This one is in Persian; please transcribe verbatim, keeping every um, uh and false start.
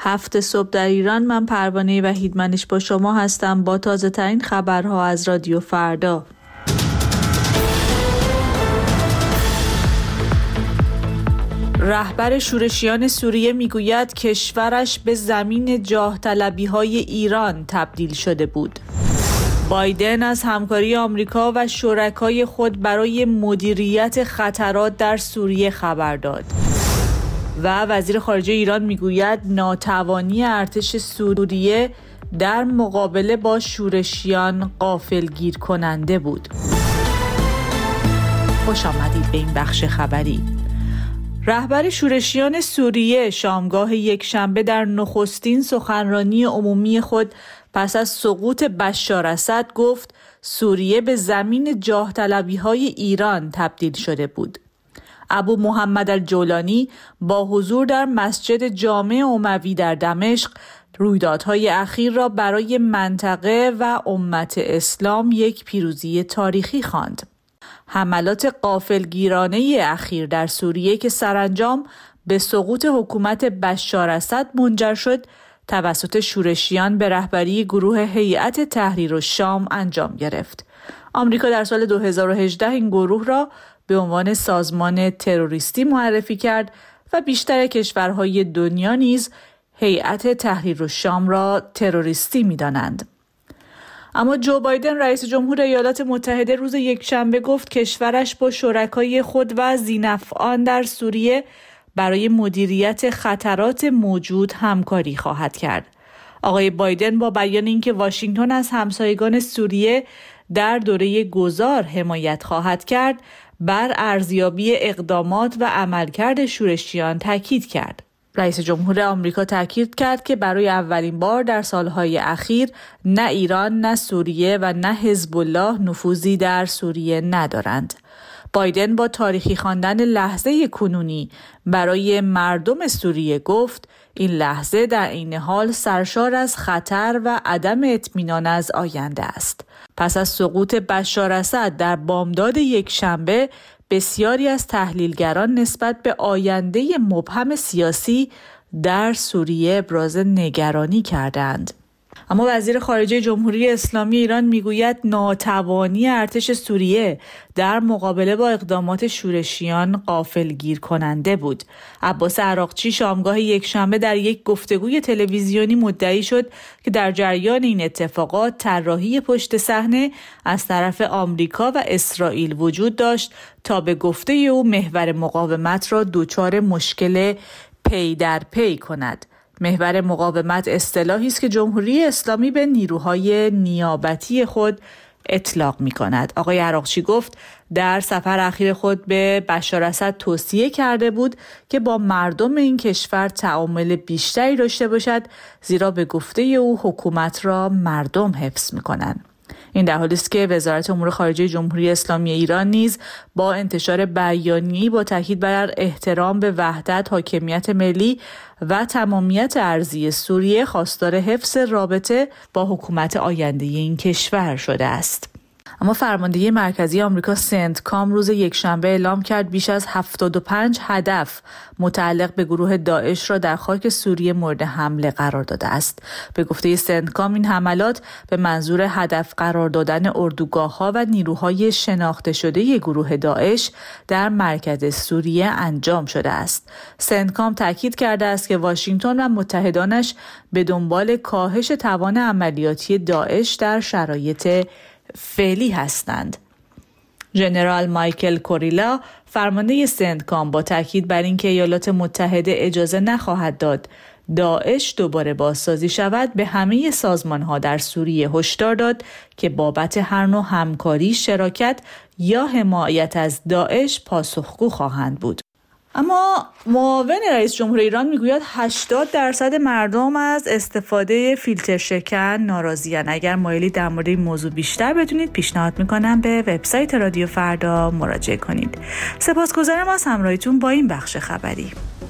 هفت صبح در ایران. من پروانه وحیدمنش با شما هستم با تازه ترین خبرها از رادیو فردا. رهبر شورشیان سوریه میگوید کشورش به زمین جاه طلبی های ایران تبدیل شده بود. بایدن از همکاری آمریکا و شرکای خود برای مدیریت خطرات در سوریه خبر داد. و وزیر خارجه ایران میگوید ناتوانی ارتش سوریه در مقابله با شورشیان غافلگیر کننده بود. خوش آمدید به این بخش خبری. رهبر شورشیان سوریه شامگاه یکشنبه در نخستین سخنرانی عمومی خود پس از سقوط بشار اسد گفت سوریه به زمین جاه طلبی های ایران تبدیل شده بود. ابو محمد الجولانی با حضور در مسجد جامع اموی در دمشق رویدادهای اخیر را برای منطقه و امت اسلام یک پیروزی تاریخی خواند. حملات غافلگیرانه اخیر در سوریه که سرانجام به سقوط حکومت بشار اسد منجر شد توسط شورشیان به رهبری گروه هیئت تحریر الشام انجام گرفت. آمریکا در سال دو هزار و هجده این گروه را به عنوان سازمان تروریستی معرفی کرد و بیشتر کشورهای دنیا نیز هیئت تحریر الشام را تروریستی می‌دانند. اما جو بایدن رئیس جمهور ایالات متحده روز یکشنبه گفت کشورش با شرکای خود و ذی‌نفعان در سوریه برای مدیریت خطرات موجود همکاری خواهد کرد. آقای بایدن با بیان اینکه واشنگتن از همسایگان سوریه در دوره گذار حمایت خواهد کرد، بر ارزیابی اقدامات و عملکرد شورشیان تاکید کرد. رئیس جمهور آمریکا تاکید کرد که برای اولین بار در سالهای اخیر نه ایران، نه سوریه و نه حزب الله نفوذی در سوریه ندارند. بایدن با تاریخی خواندن لحظه کنونی برای مردم سوریه گفت این لحظه در عین حال سرشار از خطر و عدم اطمینان از آینده است. پس از سقوط بشار اسد در بامداد یکشنبه بسیاری از تحلیلگران نسبت به آینده مبهم سیاسی در سوریه ابراز نگرانی کردند. اما وزیر خارجه جمهوری اسلامی ایران میگوید ناتوانی ارتش سوریه در مقابله با اقدامات شورشیان غافلگیر کننده بود. عباس عراقچی شامگاه یکشنبه در یک گفتگوی تلویزیونی مدعی شد که در جریان این اتفاقات طراحی پشت صحنه از طرف آمریکا و اسرائیل وجود داشت تا به گفته او محور مقاومت را دچار مشکل پی در پی کند. محور مقاومت اصطلاحی است که جمهوری اسلامی به نیروهای نیابتی خود اطلاق می کند. آقای عراقچی گفت در سفر اخیر خود به بشار اسد توصیه کرده بود که با مردم این کشور تعامل بیشتری داشته باشد، زیرا به گفته او حکومت را مردم حفظ می کنند. این در حالی است که وزارت امور خارجه جمهوری اسلامی ایران نیز با انتشار بیانیه‌ای با تاکید بر احترام به وحدت، حاکمیت ملی و تمامیت ارضی سوریه خواستار حفظ رابطه با حکومت آینده این کشور شده است. اما فرماندهی مرکزی آمریکا سنتکام روز یکشنبه اعلام کرد بیش از هفتاد و پنج هدف متعلق به گروه داعش را در خاک سوریه مورد حمله قرار داده است. به گفته سنتکام این حملات به منظور هدف قرار دادن اردوگاه‌ها و نیروهای شناخته شده گروه داعش در مرکز سوریه انجام شده است. سنتکام تاکید کرده است که واشنگتن و متحدانش به دنبال کاهش توان عملیاتی داعش در شرایط فعلی هستند. ژنرال مایکل کوریلا فرمانده سنتکام با تاکید بر اینکه ایالات متحده اجازه نخواهد داد داعش دوباره بازسازی شود به همه سازمان‌ها در سوریه هشدار داد که بابت هر نوع همکاری، شراکت یا حمایت از داعش پاسخگو خواهند بود. اما معاون رئیس جمهور ایران میگوید هشتاد درصد مردم از استفاده فیلتر شکن ناراضی‌اند. اگر مایلید در مورد این موضوع بیشتر بدونید پیشنهاد میکنم به وبسایت رادیو فردا مراجعه کنید. سپاسگزارم از همراهیتون با این بخش خبری.